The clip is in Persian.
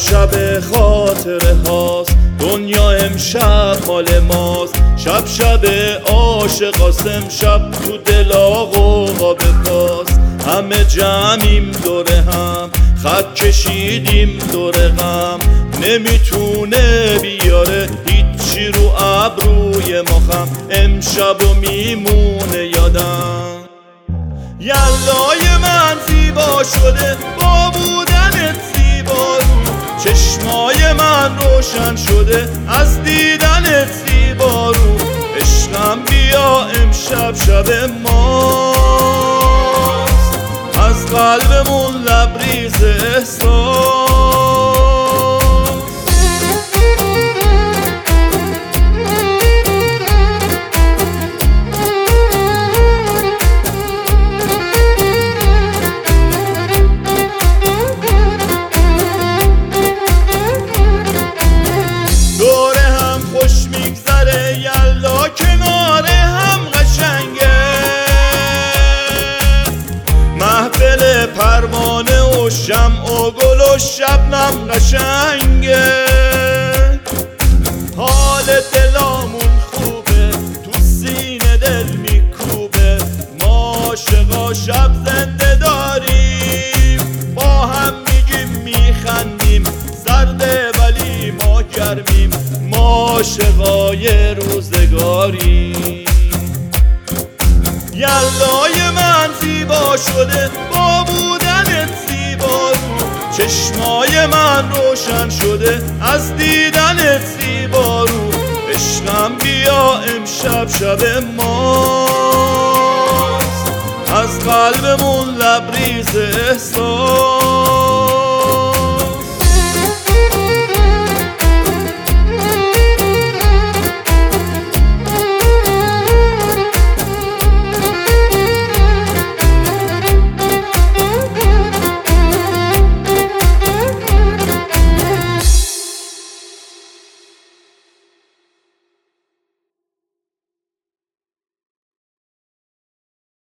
شب خاطره هاست، دنیا امشب مال ماست. شب عاشقاست، امشب تو دل آقا به پاست. همه جمعیم دور هم، خط کشیدیم دور غم. نمیتونه بیاره هیچی رو ابروی ما خم، امشب و میمونه یادم. یلای من زیبا شده با بودنت زیبا رو، چشمای من روشن شده از دیدنت زیبا رو. عشقم بیا امشب شب ماست، از قلبمون لبریز احساس. یلا کنار هم قشنگه، محفل پروانه و شمع و گل و شبنم قشنگه. حال دلامون خوبه، تو سینه دل میکوبه. ما عاشقا شب زنده داریم، با هم میگیم میخندیم. سرده ولی ما گرمیم، ما عاشقای روزگاریم. یلای من زیبا شده با بودنت زیبا رو، چشمای من روشن شده از دیدنت زیبا رو. عشقم بیا امشب شب ماست، از قلبمون لبریز احساس.